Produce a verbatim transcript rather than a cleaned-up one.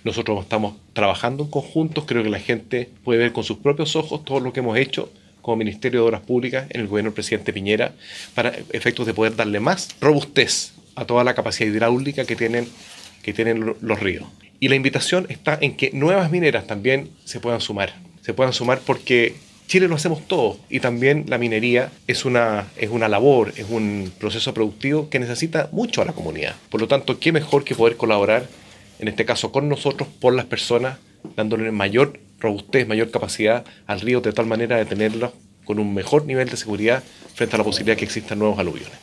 Nosotros estamos trabajando en conjuntos, creo que la gente puede ver con sus propios ojos todo lo que hemos hecho como Ministerio de Obras Públicas en el gobierno del presidente Piñera para efectos de poder darle más robustez a toda la capacidad hidráulica que tienen, que tienen los ríos. Y la invitación está en que nuevas mineras también se puedan sumar. Se puedan sumar porque Chile lo hacemos todos y también la minería es una, es una labor, es un proceso productivo que necesita mucho a la comunidad. Por lo tanto, qué mejor que poder colaborar, en este caso con nosotros, por las personas, dándole mayor robustez, mayor capacidad al río de tal manera de tenerlo con un mejor nivel de seguridad frente a la posibilidad que existan nuevos aluviones.